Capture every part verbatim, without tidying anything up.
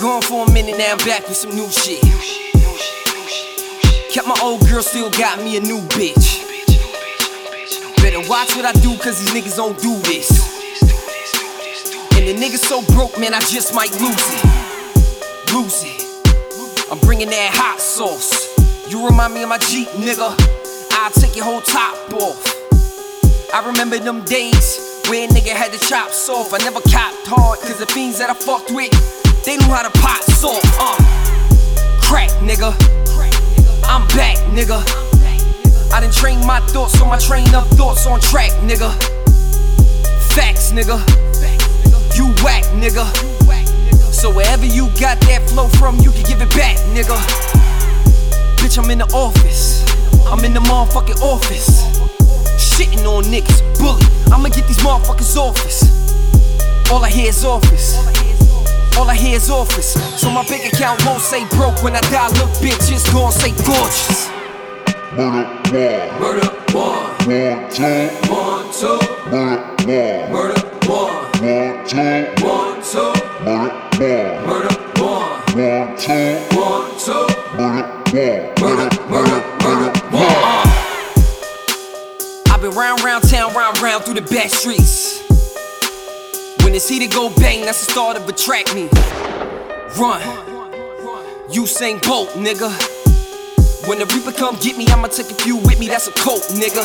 gone for a minute, now I'm back with some new shit. Kept my old girl, still got me a new bitch. Better watch what I do, cause these niggas don't do this. And the niggas so broke, man, I just might lose it. Lose it. I'm bringing that hot sauce. You remind me of my Jeep, nigga. I'll take your whole top off. I remember them days where a nigga had the chops off. I never copped hard, cause the fiends that I fucked with, they knew how to pot salt. Uh, crack, nigga. I'm back, nigga. I done trained my thoughts, so my train up thoughts on track, nigga. Facts, nigga. You whack, nigga. So wherever you got that flow from, you can give it back, nigga. Bitch, I'm in the office. I'm in the motherfucking office. Shitting on niggas, bully. I'ma get these motherfuckers office. All I hear is office. All I hear is office. So my bank account won't say broke when I die. Look, bitch, it's gon' say gorgeous. Murder one. Murder one. One, two. One, two. Murder one. Murder one. One, two. One, two. Murder one. Murder one. One, two. One, two. Murder one. Murder, murder, murder one. Uh. I've been round, round town, round, round through the back streets. When it's heated go bang, that's the start of a track meet. Run. Usain Bolt, nigga. When the Reaper come get me, I'ma take a few with me, that's a coat, nigga.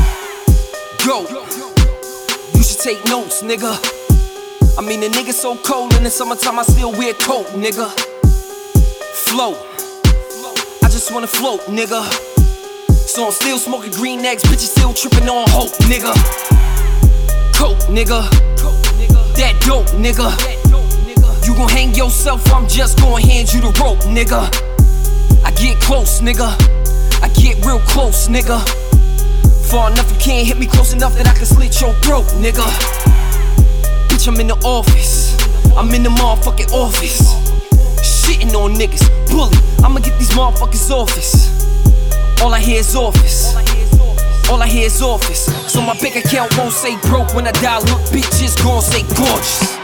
Go. You should take notes, nigga. I mean, the nigga so cold in the summertime, I still wear a coat, nigga. Float. I just wanna float, nigga. So I'm still smoking green eggs, bitches still tripping on hope, nigga. Coke, nigga. That dope, nigga. You gon' hang yourself, I'm just gon' hand you the rope, nigga. I get close, nigga. I get real close, nigga. Far enough you can't hit me close enough that I can slit your throat, nigga. Bitch, I'm in the office. I'm in the motherfucking office. Shitting on niggas, bully. I'ma get these motherfuckers office. All I hear is office. All I hear is office. So my bank account won't say broke when I die. Look, bitch, it's gon' say gorgeous.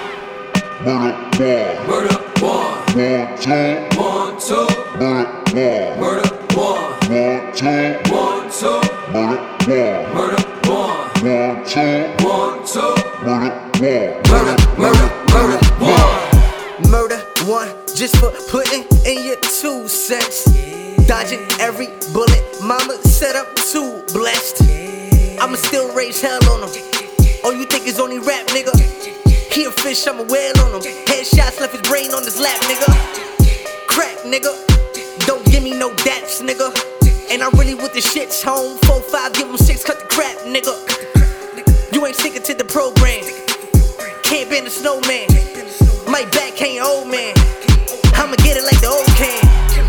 Murder one. Murder one. One, two. One, two. Murder one. Murder one. One, two. One, two. Murder one. Murder one. One, two. One, two. Murder one. Murder, murder, murder one. Murder one, just for putting in your two cents. Dodging every bullet, mama said I'm too blessed. I'ma still raise hell on them. All you think is only rap, nigga. He a fish, I'm a whale on him. Headshots left his brain on his lap, nigga. Crack, nigga. Don't give me no daps, nigga. And I'm really with the shits, home. Four, five, give him six, cut the crap, nigga. You ain't sticking to the program. Can't bend the snowman. My back ain't old man. I'ma get it like the old can.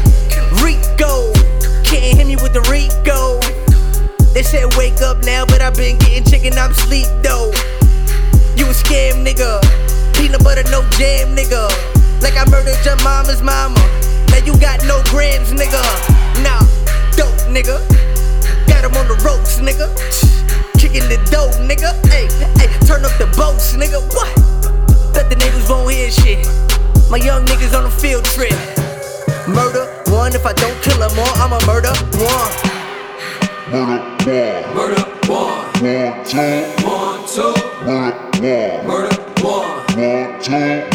Rico, can't hit me with the Rico. They said wake up now, but I've been getting chicken, I'm sleep though. You a scam nigga, peanut butter no jam nigga. Like I murdered your mama's mama. Now you got no grams nigga. Nah, dope nigga. Got him on the ropes nigga. Kicking the dough nigga. Hey, hey, turn up the boats nigga. What? Bet the niggas won't hear shit. My young niggas on a field trip. Murder one, if I don't kill them all, I'ma murder one. Murder one. Murder one. One, two. One, two. Murder one. Murder one. One, two.